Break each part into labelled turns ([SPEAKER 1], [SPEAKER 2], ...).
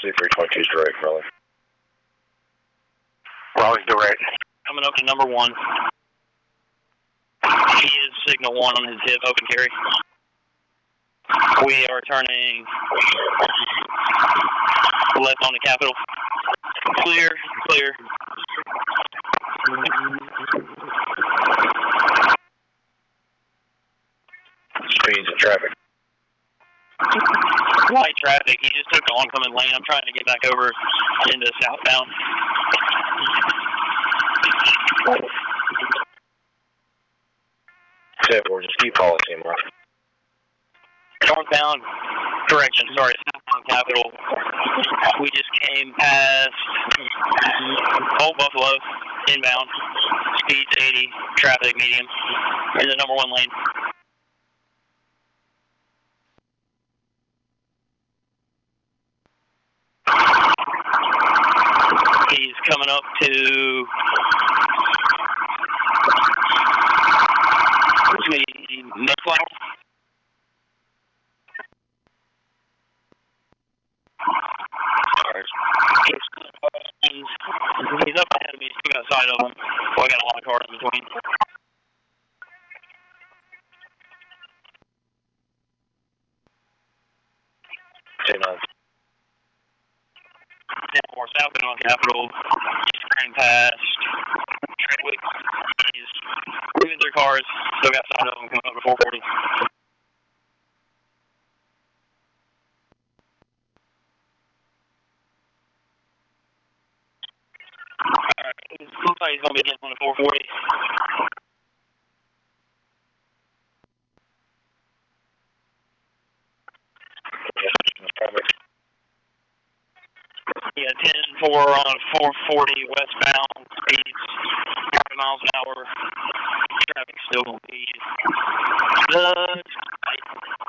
[SPEAKER 1] C322 is direct, Raleigh.
[SPEAKER 2] Raleigh's direct.
[SPEAKER 3] Coming up to number 1. He is signal 1 on his hip, open carry. We are turning left on the Capitol. Clear, clear.
[SPEAKER 1] Speeds of traffic.
[SPEAKER 3] Light traffic. He just took the oncoming lane. I'm trying to get back over into southbound.
[SPEAKER 1] Or just keep policy in mind.
[SPEAKER 3] Northbound direction, sorry, southbound Capitol. We just came past Old Buffalo, inbound. Speeds 80, traffic medium. In the number 1 lane. He's coming up to Mayflower. He's up ahead of me, still got sight of him. So I got a lot of cars in between. More southbound on Capitol. He's carrying past Tradwick. He's moving through cars. Still got sight of him coming up to 440. Alright, looks like he's going to be getting on the 440. Yeah, 10-4 on 440 westbound, speeds 30 miles an hour. Traffic still going to be just tight.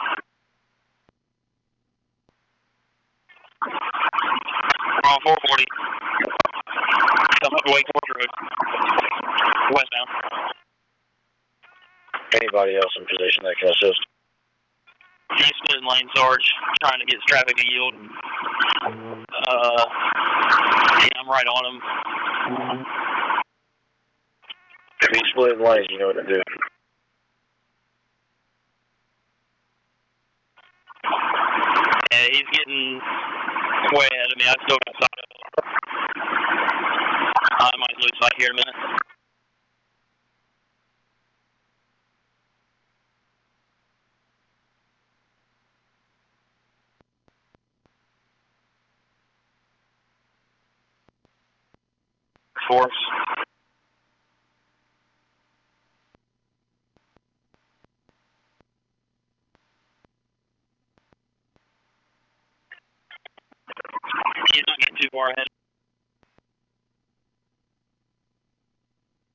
[SPEAKER 3] We're on 440. Come up to Wake Forest Road. Westbound.
[SPEAKER 1] Anybody else in position that can assist?
[SPEAKER 3] He's split lane, Sarge, trying to get his traffic to yield. Yeah, I'm right on him.
[SPEAKER 1] If he's split lanes, you know what to do.
[SPEAKER 3] Yeah, he's getting way ahead of me. I still got sight of him. I might lose sight here in a minute. Force. He's not getting too far ahead.